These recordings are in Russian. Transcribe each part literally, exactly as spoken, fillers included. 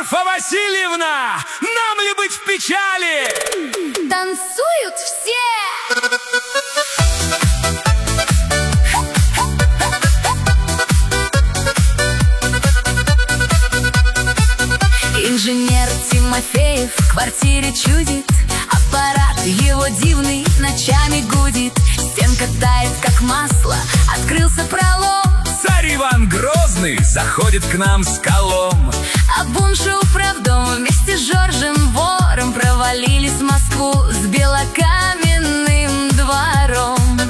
Марфа Васильевна, нам ли быть в печали? Танцуют все! Инженер Тимофеев в квартире чудит, аппарат его дивный ночами гудит. Стенка тает, как масло, открылся пролом. Царь Иван Грозный заходит к нам с колом. А Бунша управдом вместе с Жоржем Вором провалились в Москву с белокаменным двором.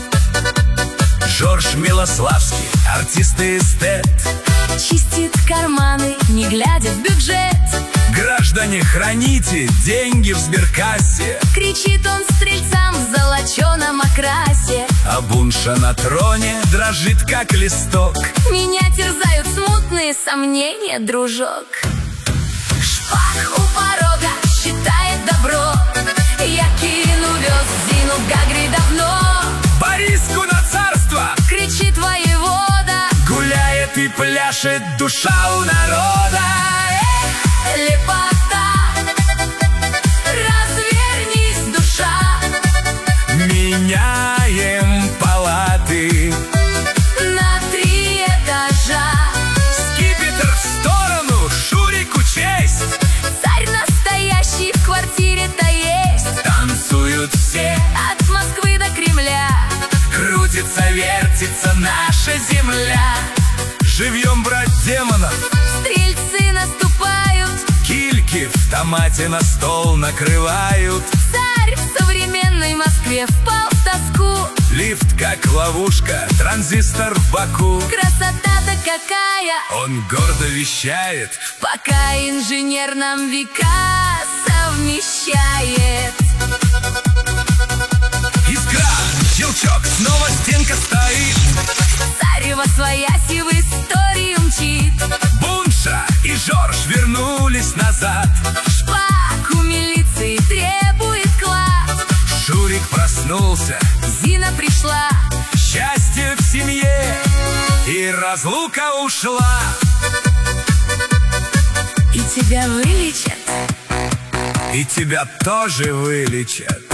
Жорж Милославский, артист и эстет, чистит карманы, не глядя в бюджет. Граждане, храните деньги в сберкассе, кричит он стрельцам в золоченом окрасе. А Бунша на троне дрожит, как листок. Меня терзают смутные сомнения, дружок. Шпак у порога считает добро. Я кину вез Зину Гагри давно. Бориску на царство! Кричит воевода. Гуляет и пляшет душа у народа. Эх, лепота! Развернись, душа! Меняем палаты на три этажа. Скипетр в сторону, Шурику честь. Царь настоящий в квартире-то есть. Танцуют все от Москвы до Кремля. Крутится, вертится наша земля. Живьем брать демонов, стрельцы наступают. Кильки в томате на стол накрывают. Царь в современной Москве впал в тоску. Лифт как ловушка, транзистор в боку. Красота-то какая! Он гордо вещает, пока инженер нам века совмещает. Искра, щелчок, снова стенка стоит. Царь восвояси в историю мчит. Бунша и Жорж вернулись назад. Шпак у милиции требует клад. Шурик проснулся, Зина пришла. счастье в семье, и разлука ушла. И тебя вылечат, и тебя тоже вылечат.